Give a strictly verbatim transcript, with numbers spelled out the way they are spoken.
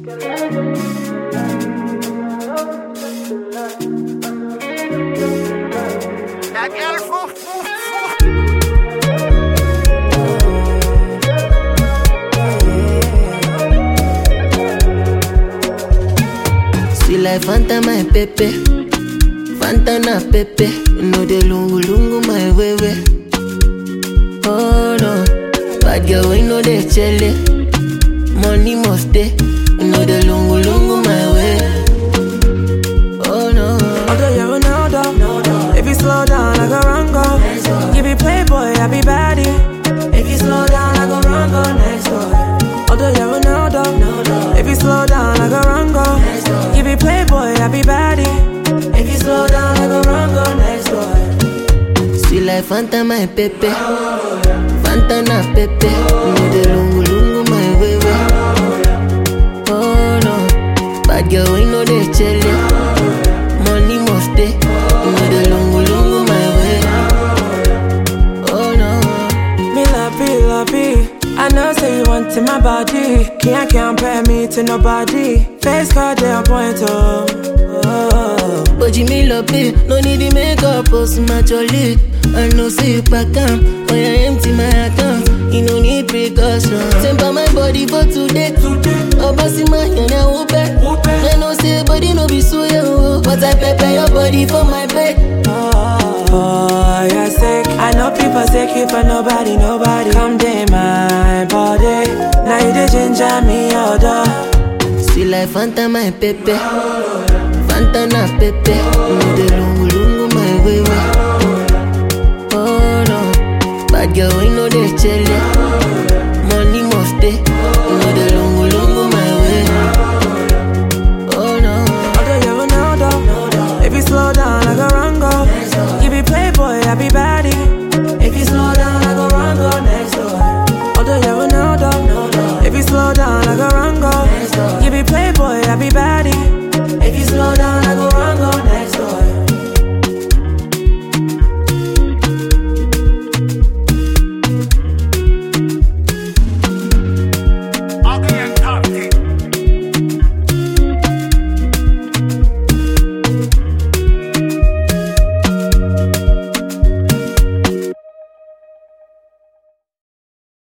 That girl foof, foof, foof. Sweet like Fanta, my pepe. Fanta na pepe. You know the lungu lungu, my way way. Oh no, bad girl, we know the chele. Money must stay. You know the lungu lungu, my way. Oh no. Although you're Ronaldo, if you slow down, I go run go. You be playboy, I be baddie. If you slow down, I go run go next door. Although you're Ronaldo, if you slow down, I go run go. You be playboy, I be baddie. If you slow down, I go run go next door. Sweet like Fanta, my pepe. Fanta na pepe. You know the lungu lungu, my way way. Oh no, bad girl, we know the chele. Money must stay. You know the lungu lungu, my way. Oh no. Me love you, love you. I know say you want in my body. Can't compare me to nobody. Face card they on point, oh, oh. But you me love it, no need the makeup, post my jolly. I know say you back down, when I empty my account, you no need precaution. Temper my body for today, oh bossy man, you know whoop it. I know say body no be so yo, but I prepare your body for my bed. Oh, oh, you're sick. I know people sick you for nobody, nobody. Come day my body. Now you the ginger me order. Sweet like Fanta, my pepe. Fanta na pepe. You know the lungu lungu, my way way. Oh no, bad girl, we know the chele.